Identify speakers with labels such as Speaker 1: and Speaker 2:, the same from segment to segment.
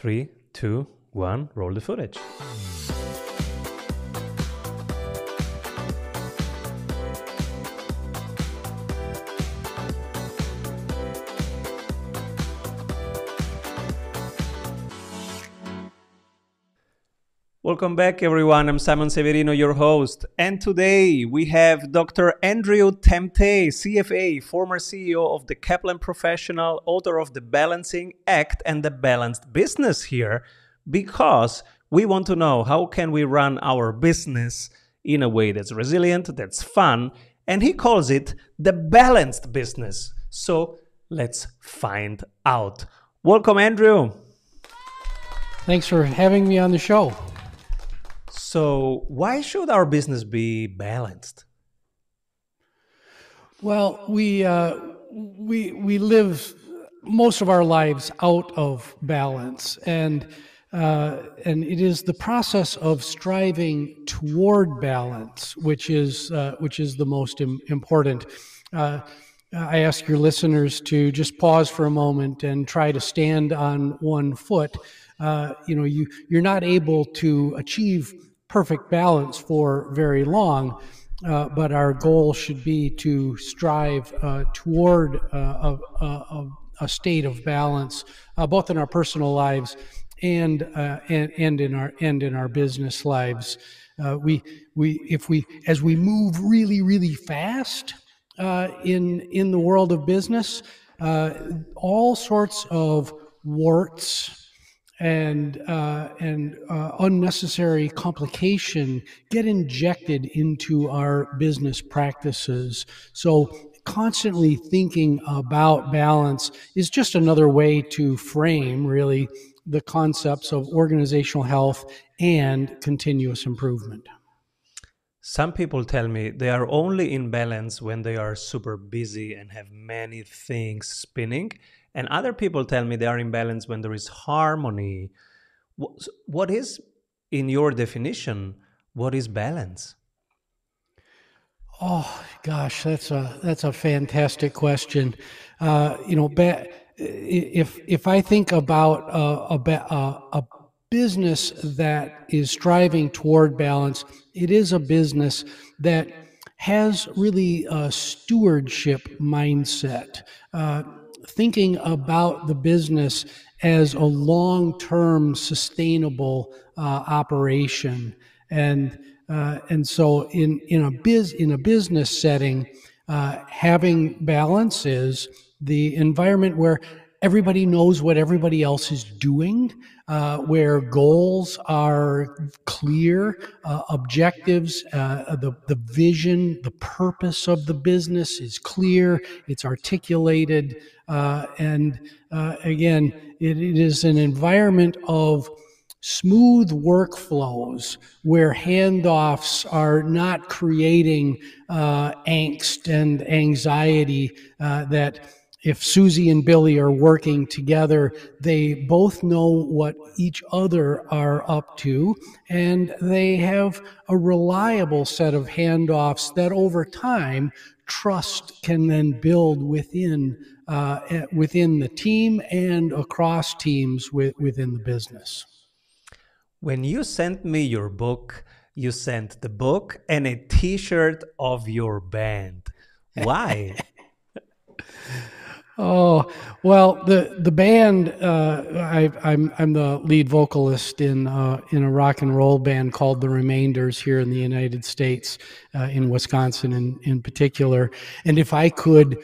Speaker 1: 3, 2, 1, roll the footage. Welcome back, everyone. I'm Simon Severino, your host. And today we have Dr. Andrew Temte, CFA, former CEO of the Kaplan Professional, author of The Balancing Act and The Balanced Business here, because we want to know how can we run our business in a way that's resilient, that's fun, and he calls it the balanced business. So let's find out. Welcome, Andrew.
Speaker 2: Thanks for having me on the show.
Speaker 1: So why should our business be balanced?
Speaker 2: Well, we live most of our lives out of balance, and it is the process of striving toward balance which is the most important. I ask your listeners to just pause for a moment and try to stand on one foot. You're not able to achieve perfect balance for very long, but our goal should be to strive toward a state of balance, both in our personal lives and in our business lives. As we move really fast in the world of business, all sorts of warts and unnecessary complication get injected into our business practices. So constantly thinking about balance is just another way to frame really the concepts of organizational health and continuous improvement.
Speaker 1: Some people tell me they are only in balance when they are super busy and have many things spinning. And other people tell me they are in balance when there is harmony. What is, in your definition, what is balance?
Speaker 2: Oh gosh, that's a fantastic question. If I think about a business that is striving toward balance, it is a business that has really a stewardship mindset. Thinking about the business as a long-term sustainable operation, and so in a business setting, having balance is the environment where everybody knows what everybody else is doing, where goals are clear, objectives, the vision, the purpose of the business is clear, it's articulated, and again, it is an environment of smooth workflows where handoffs are not creating angst and anxiety, that if Susie and Billy are working together, they both know what each other are up to, and they have a reliable set of handoffs that over time trust can then build within the team and across teams within the business.
Speaker 1: When you sent me your book, you sent the book and a T-shirt of your band. Why?
Speaker 2: Oh, well, the band, I'm the lead vocalist in a rock and roll band called The Remainders here in the United States, in Wisconsin in particular. And if I could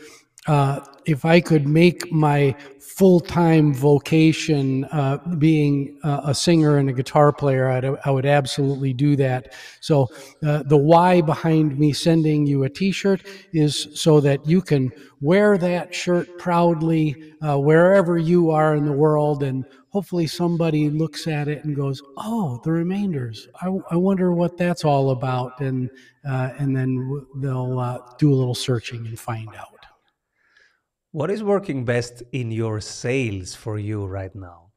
Speaker 2: make my full-time vocation being a singer and a guitar player, I would absolutely do that. So the why behind me sending you a T-shirt is so that you can wear that shirt proudly wherever you are in the world, and hopefully somebody looks at it and goes, "Oh, The Remainders. I wonder what that's all about," and then they'll do a little searching and find out.
Speaker 1: What is working best in your sales for you right now?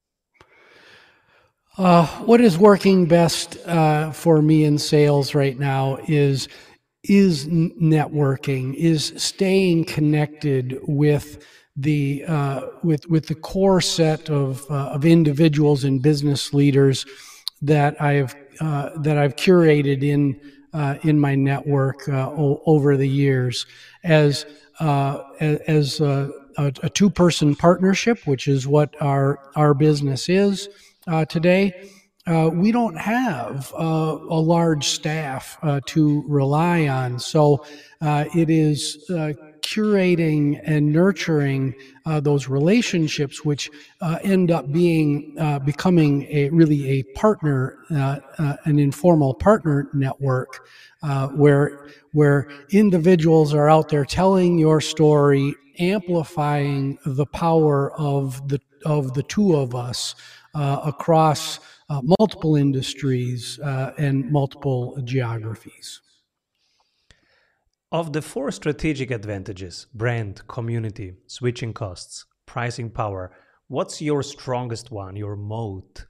Speaker 2: What is working best for me in sales right now is networking, is staying connected with with the core set of individuals and business leaders that I've curated in my network over the years as a two-person partnership, which is what our business is today. We don't have a large staff to rely on, so it is curating and nurturing those relationships, which end up becoming really a partner, an informal partner network, where individuals are out there telling your story, amplifying the power of the two of us across multiple industries and multiple geographies.
Speaker 1: Of the four strategic advantages, brand, community, switching costs, pricing power, what's your strongest one, your moat?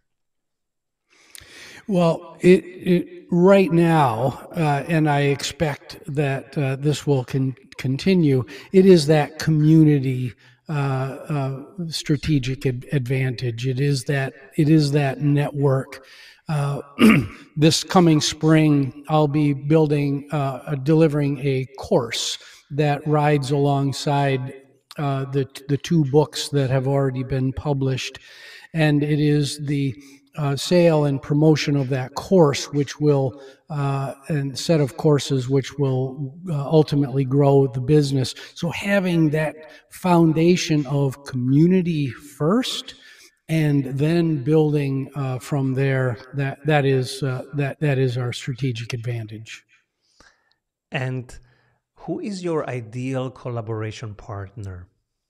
Speaker 2: Well, right now, and I expect that this will continue, it is that community strategic advantage. It is that network. This coming spring, I'll be delivering a course that rides alongside the two books that have already been published, and it is the sale and promotion of that course, which will and set of courses which will ultimately grow the business. So having that foundation of community first, and then building from there, that is our strategic advantage.
Speaker 1: And who is your ideal collaboration partner?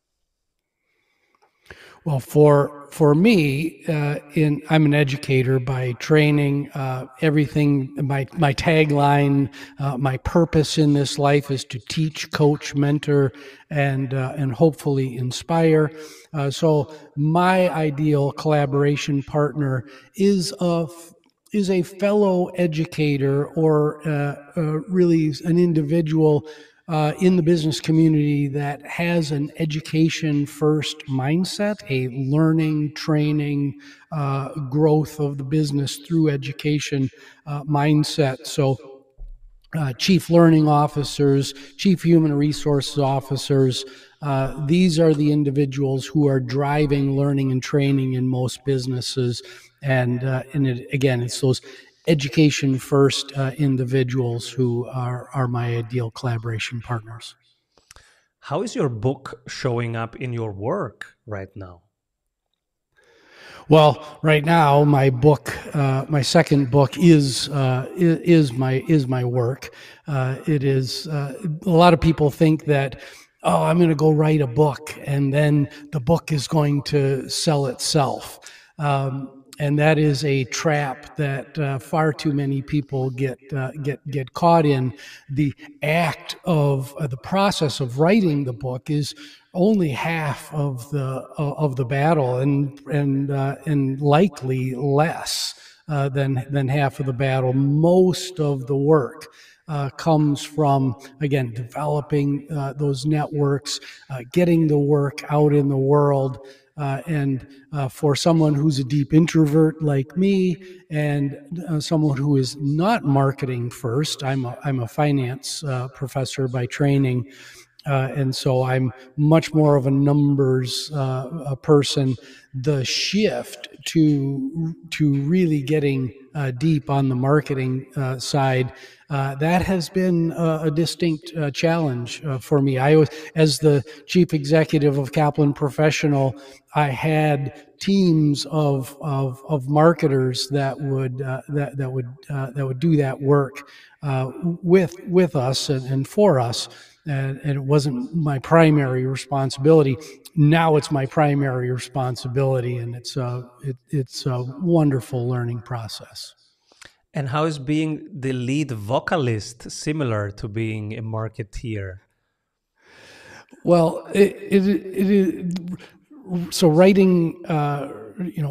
Speaker 2: Well, for me, I'm an educator by training. Everything, my tagline, my purpose in this life is to teach, coach, mentor, and hopefully inspire. So my ideal collaboration partner is a fellow educator, or really an individual in the business community that has an education first mindset, a learning, training, growth of the business through education mindset. So chief learning officers, chief human resources officers, these are the individuals who are driving learning and training in most businesses. And it's those education first individuals who are my ideal collaboration partners.
Speaker 1: How is your book showing up in your work right now?
Speaker 2: Well, right now, my book, my second book, is my work. It is. A lot of people think that, oh, I'm going to go write a book, and then the book is going to sell itself. And that is a trap that far too many people get caught in. The act of the process of writing the book is only half of the battle, and likely less than half of the battle. Most of the work comes from, again, developing those networks, getting the work out in the world. And for someone who's a deep introvert like me, and someone who is not marketing first, I'm a finance professor by training, and so I'm much more of a numbers person. The shift to really getting deep on the marketing side, that has been a distinct challenge for me. As the chief executive of Kaplan Professional, I had teams of marketers that would do that work with us and for us. And it wasn't my primary responsibility. Now it's my primary responsibility, and it's a wonderful learning process.
Speaker 1: And how is being the lead vocalist similar to being a marketeer?
Speaker 2: Well, so writing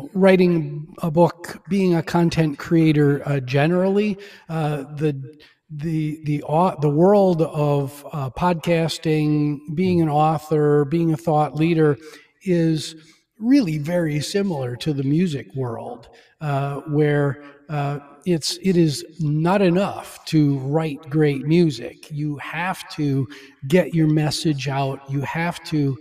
Speaker 2: a book, being a content creator generally, the world of podcasting, being an author, being a thought leader, is really very similar to the music world, where it is not enough to write great music. You have to get your message out. You have to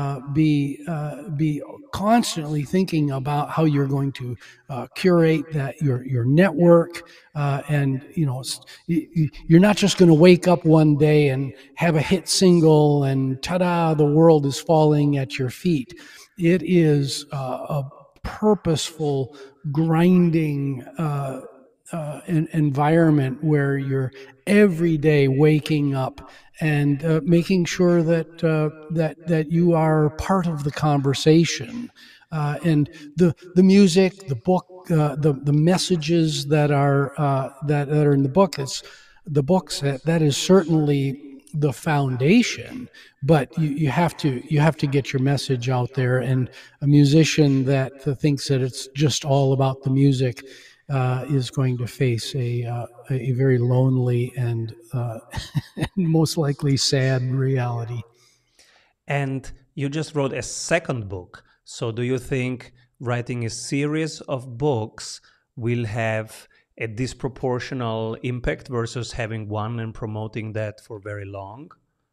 Speaker 2: be constantly thinking about how you're going to curate that your network, and you're not just going to wake up one day and have a hit single and ta-da, the world is falling at your feet. It is a purposeful, grinding environment where you're every day waking up and making sure that you are part of the conversation, and the music, the book, the messages that are in the book. It's the books that is certainly the foundation, but you have to get your message out there. And a musician that thinks that it's just all about the music is going to face a very lonely and most likely sad reality.
Speaker 1: And you just wrote a second book. So do you think writing a series of books will have a disproportional impact versus having one and promoting that for very long?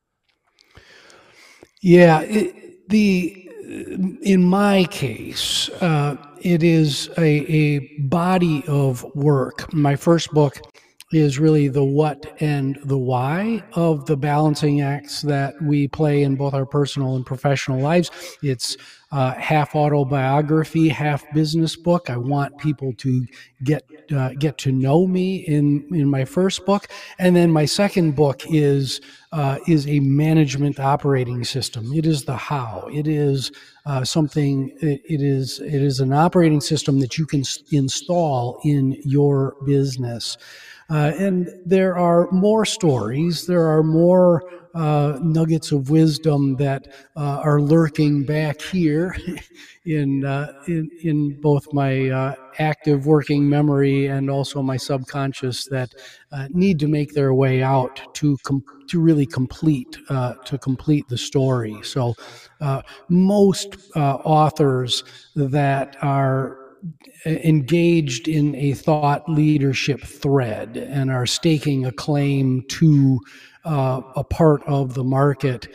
Speaker 2: Yeah, in my case, it is a body of work. My first book is really the what and the why of the balancing acts that we play in both our personal and professional lives. It's half autobiography, half business book. I want people to get to know me in my first book, and then my second book is a management operating system. It is the how. It is something. It is an operating system that you can install in your business. And there are more stories. There are more nuggets of wisdom that are lurking back here in both my active working memory and also my subconscious that need to make their way out to really complete the story. So most authors that are engaged in a thought leadership thread and are staking a claim to a part of the market,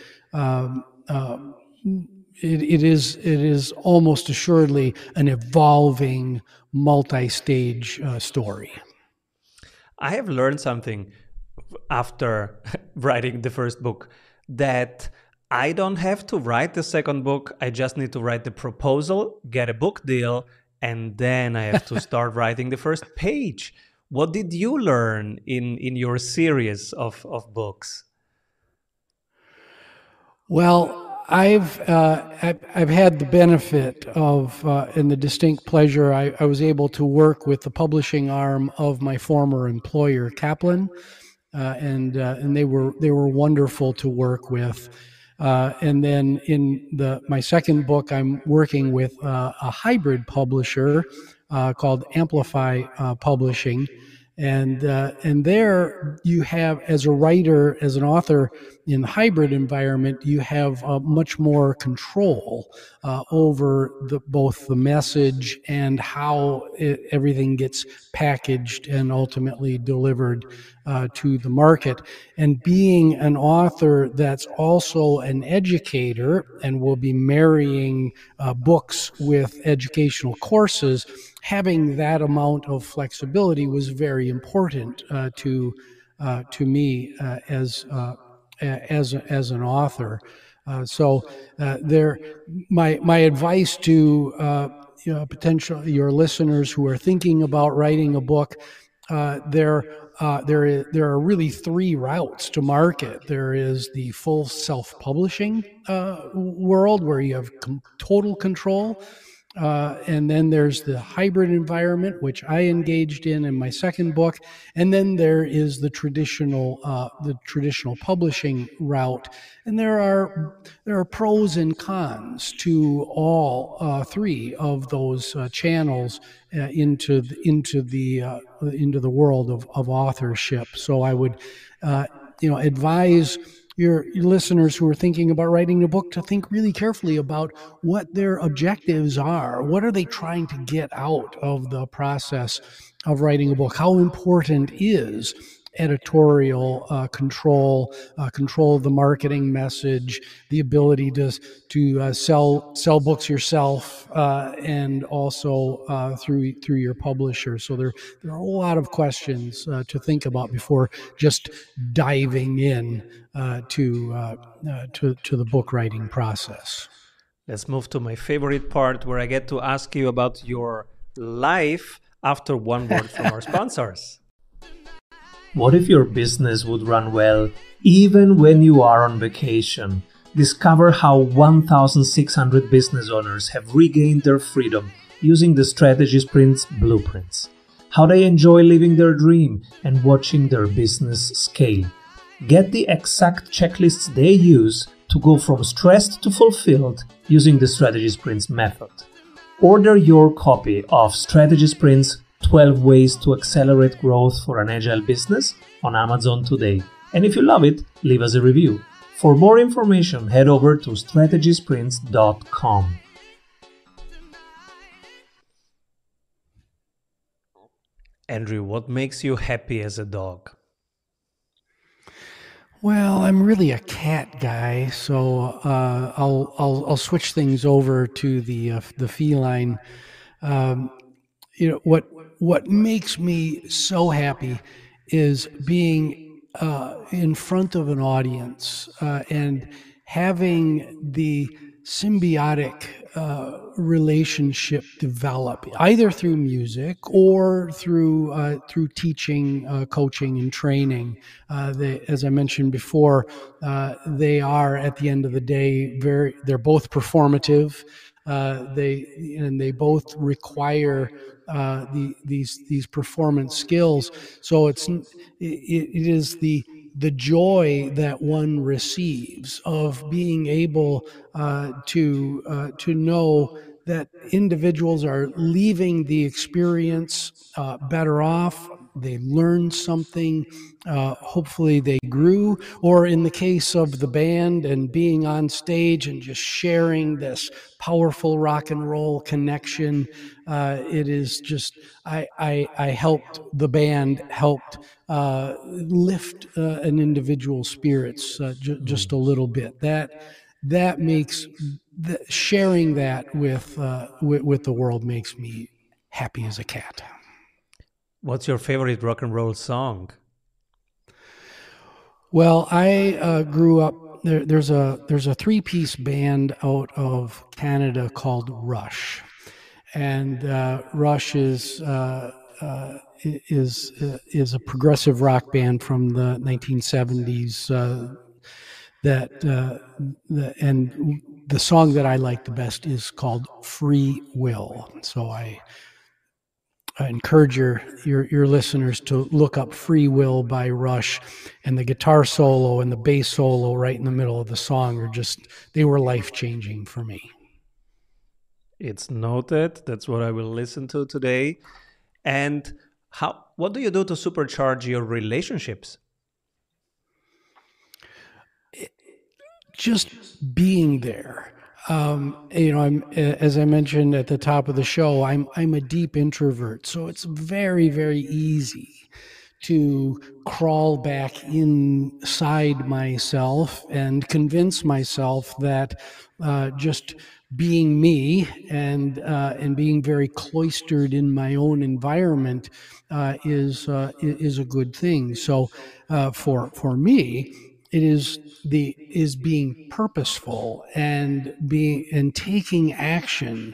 Speaker 2: it is almost assuredly an evolving multi-stage story.
Speaker 1: I have learned something after writing the first book, that I don't have to write the second book. I just need to write the proposal, get a book deal, and then I have to start writing the first page. What did you learn in your series of books?
Speaker 2: Well, I've had the benefit of and the distinct pleasure. I was able to work with the publishing arm of my former employer, Kaplan, and they were wonderful to work with. And then in my second book, I'm working with a hybrid publisher called Amplify Publishing. And there you have, as a writer, as an author in the hybrid environment, you have much more control over both the message and how everything gets packaged and ultimately delivered to the market. And being an author that's also an educator and will be marrying books with educational courses, having that amount of flexibility was very important to me as an author. So my advice to your listeners who are thinking about writing a book, there are really three routes to market. There is the full self-publishing world where you have total control. And then there's the hybrid environment, which I engaged in my second book. And then there is the traditional publishing route. And there are pros and cons to all three of those channels into the world of authorship. So I would, advise your listeners who are thinking about writing a book to think really carefully about what their objectives are. What are they trying to get out of the process of writing a book? How important is editorial control of the marketing message, the ability to sell books yourself, and also through your publisher. So there are a lot of questions to think about before just diving in to the book writing process.
Speaker 1: Let's move to my favorite part where I get to ask you about your life after one word from our sponsors. What if your business would run well even when you are on vacation? Discover how 1,600 business owners have regained their freedom using the Strategy Sprints blueprints. How they enjoy living their dream and watching their business scale. Get the exact checklists they use to go from stressed to fulfilled using the Strategy Sprints method. Order your copy of Strategy Sprints 12 Ways to Accelerate Growth for an Agile Business on Amazon today. And if you love it, leave us a review. For more information, head over to strategysprints.com. Andrew, what makes you happy as a dog?
Speaker 2: Well, I'm really a cat guy, so I'll switch things over to the feline. What makes me so happy is being in front of an audience and having the symbiotic relationship develop, either through music or through teaching, coaching, and training. As I mentioned before, they are at the end of the day they're both performative. They both require these performance skills. So it is the joy that one receives of being able to know that individuals are leaving the experience better off. They learned something. Hopefully they grew. Or in the case of the band and being on stage and just sharing this powerful rock and roll connection, it is just, I helped the band, helped lift an individual's spirits just a little bit. That makes sharing that with the world makes me happy as a cat.
Speaker 1: What's your favorite rock and roll song?
Speaker 2: Well, I grew up. There's a three-piece band out of Canada called Rush, and Rush is a progressive rock band from the 1970s. And the song that I like the best is called "Free Will." So I encourage your listeners to look up "Free Will" by Rush, and the guitar solo and the bass solo right in the middle of the song they were life-changing for me.
Speaker 1: It's noted. That's what I will listen to today. And what do you do to supercharge your relationships?
Speaker 2: Just being there. I'm, as I mentioned at the top of the show, I'm a deep introvert, so it's very, very easy to crawl back inside myself and convince myself that just being me and being very cloistered in my own environment is a good thing. So for me, it is being purposeful and taking action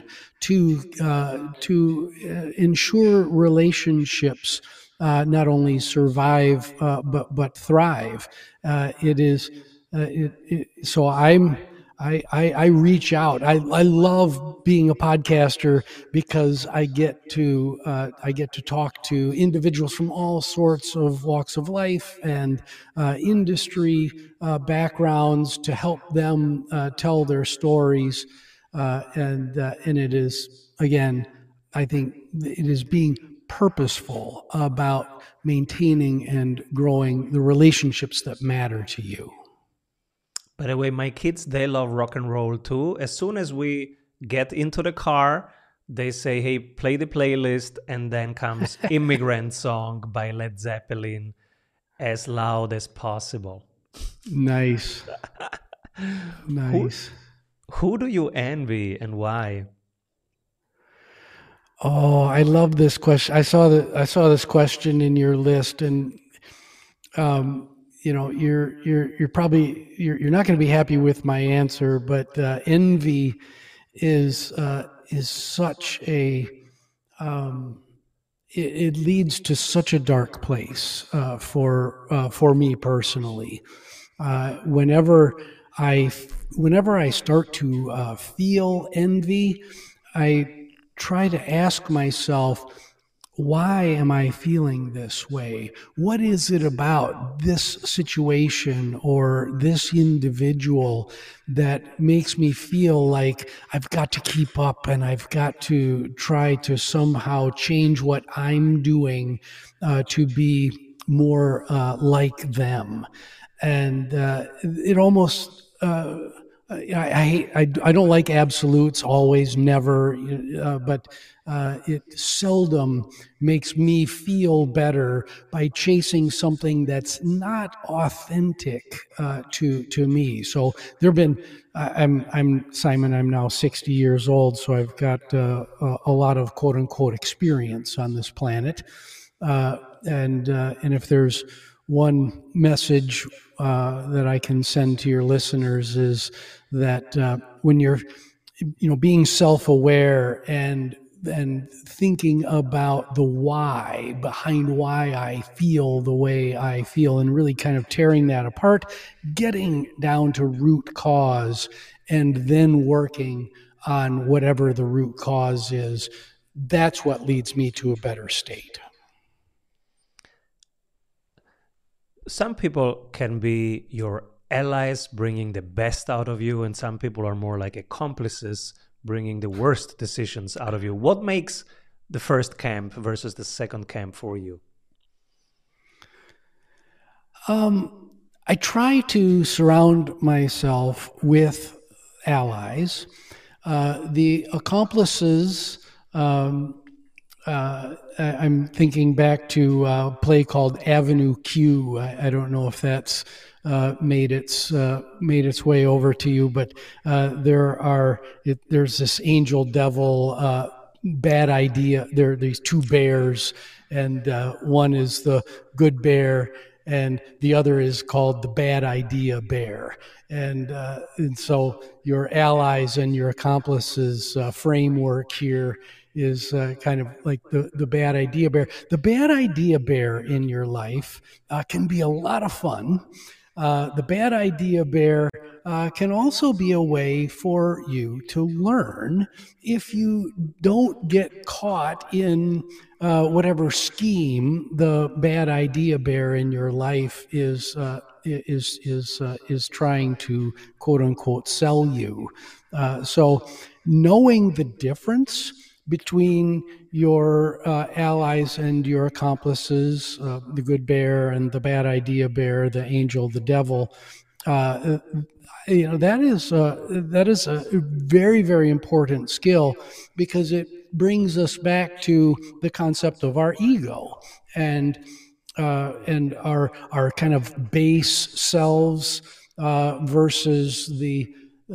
Speaker 2: to ensure relationships not only survive but thrive. So I reach out. I love being a podcaster because I get to talk to individuals from all sorts of walks of life and industry backgrounds to help them tell their stories. And it is, again, I think it is being purposeful about maintaining and growing the relationships that matter to you.
Speaker 1: By the way, my kids, they love rock and roll too. As soon as we get into the car, they say, hey, play the playlist, and then comes Immigrant Song by Led Zeppelin as loud as possible.
Speaker 2: Nice. Nice.
Speaker 1: Who do you envy and why?
Speaker 2: Oh, I love this question. I saw this question in your list, and you're probably you're not going to be happy with my answer, but envy is such a it leads to such a dark place for me personally. Whenever I start to feel envy, I try to ask myself, why am I feeling this way? What is it about this situation or this individual that makes me feel like I've got to keep up and I've got to try to somehow change what I'm doing to be more like them? And it almost I don't like absolutes, always, never, but it seldom makes me feel better by chasing something that's not authentic to me. So there have been. I'm Simon. I'm now 60 years old, so I've got a lot of quote unquote experience on this planet. And if there's one message that I can send to your listeners is that when you're, being self-aware and thinking about the why behind why I feel the way I feel, and really kind of tearing that apart, getting down to root cause, and then working on whatever the root cause is, that's what leads me to a better state.
Speaker 1: Some people can be your allies, bringing the best out of you, and some people are more like accomplices, bringing the worst decisions out of you. What makes the first camp versus the second camp for you?
Speaker 2: I try to surround myself with allies. The accomplices, I'm thinking back to a play called Avenue Q. I don't know if that's made its way over to you, but there's this angel devil bad idea. There are these two bears, and one is the good bear, and the other is called the bad idea bear. And so your allies and your accomplices framework here is kind of like the bad idea bear. The bad idea bear in your life can be a lot of fun. The bad idea bear can also be a way for you to learn if you don't get caught in whatever scheme the bad idea bear in your life is trying to quote unquote sell you. So knowing the difference between your allies and your accomplices, the good bear and the bad idea bear, the angel, the devil, that is a very, very important skill, because it brings us back to the concept of our ego and our kind of base selves versus the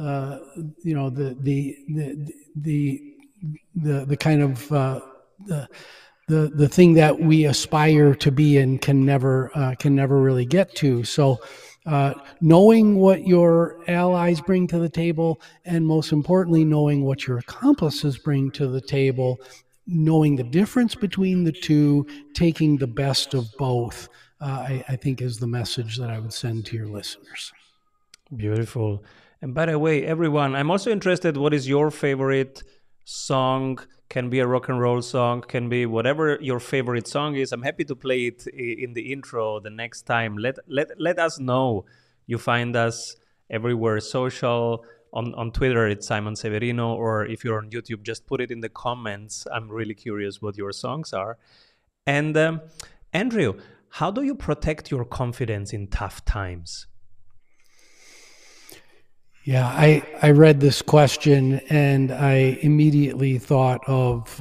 Speaker 2: kind of the thing that we aspire to be and can never really get to. So knowing what your allies bring to the table, and most importantly, knowing what your accomplices bring to the table, knowing the difference between the two, taking the best of both, I think is the message that I would send to your listeners.
Speaker 1: Beautiful. And by the way, everyone, I'm also interested, what is your favorite song? Can be a rock and roll song, can be whatever your favorite song is. I'm happy to play it in the intro the next time. Let us know. You find us everywhere social. On Twitter, it's Simon Severino, or if you're on YouTube, just put it in the comments. I'm really curious what your songs are. And Andrew, how do you protect your confidence in tough times?
Speaker 2: Yeah, I read this question and I immediately thought of,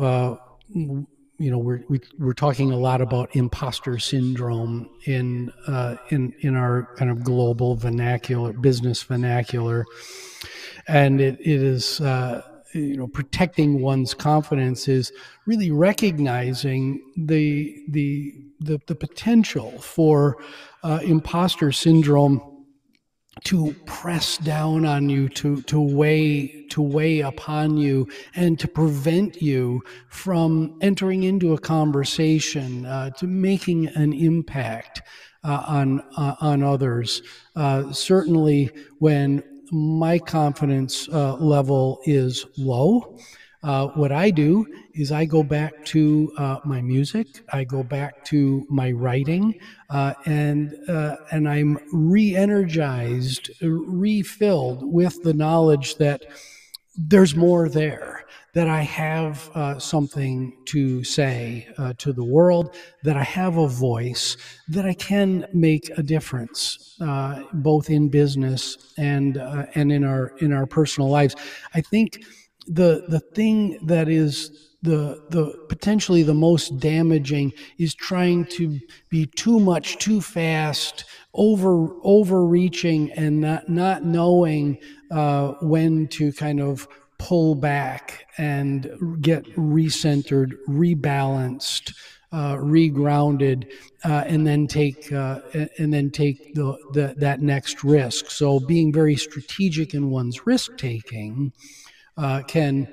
Speaker 2: we're talking a lot about imposter syndrome in our kind of global vernacular, business vernacular. And it is, protecting one's confidence is really recognizing the potential for imposter syndrome to press down on you, to weigh upon you, and to prevent you from entering into a conversation, to making an impact on others. Certainly, when my confidence level is low, what I do is I go back to my music, I go back to my writing, and I'm re-energized, refilled with the knowledge that there's more there, that I have something to say to the world, that I have a voice, that I can make a difference, both in business and in our personal lives. I think the thing that is the potentially the most damaging is trying to be too much, too fast, overreaching, and not knowing when to kind of pull back and get recentered, rebalanced, regrounded, and then take that next risk. So being very strategic in one's risk taking can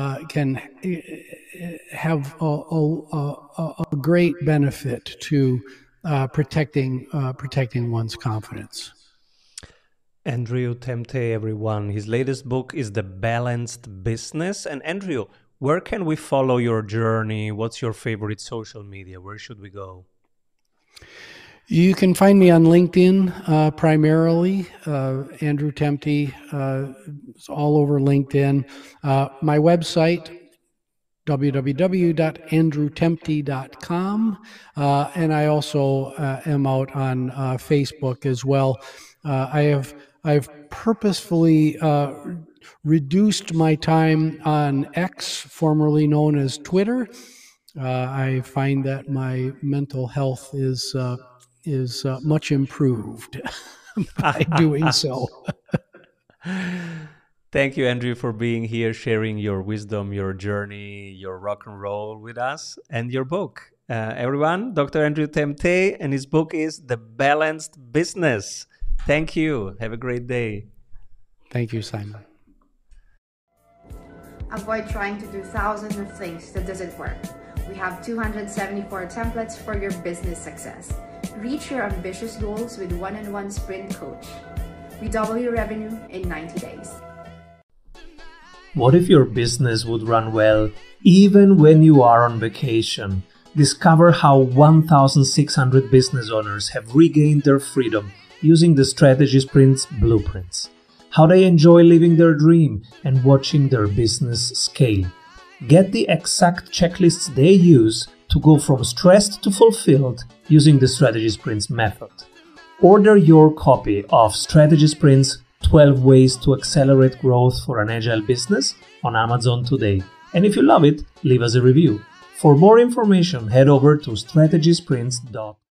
Speaker 2: have a great benefit to protecting one's confidence.
Speaker 1: Andrew Temte, everyone. His latest book is The Balanced Business. And Andrew, where can we follow your journey? What's your favorite social media? Where should we go?
Speaker 2: You can find me on LinkedIn primarily. Andrew Temte, it's all over LinkedIn. My website, www.andrewtemte.com. And I also am out on Facebook as well. I've purposefully reduced my time on X, formerly known as Twitter. I find that my mental health is much improved by doing so.
Speaker 1: Thank you, Andrew, for being here, sharing your wisdom, your journey, your rock and roll with us, and your book. Everyone, Dr. Andrew Temte, and his book is The Balanced Business. Thank you. Have a great day.
Speaker 2: Thank you, Simon.
Speaker 3: Avoid trying to do thousands of things that doesn't work. We have 274 templates for your business success. Reach your ambitious goals with one-on-one sprint coach. We double your revenue in 90 days.
Speaker 1: What if your business would run well even when you are on vacation? Discover how 1,600 business owners have regained their freedom using the Strategy Sprints blueprints. How they enjoy living their dream and watching their business scale. Get the exact checklists they use to go from stressed to fulfilled using the Strategy Sprints method. Order your copy of Strategy Sprints 12 Ways to Accelerate Growth for an Agile Business on Amazon today. And if you love it, leave us a review. For more information, head over to strategysprints.com.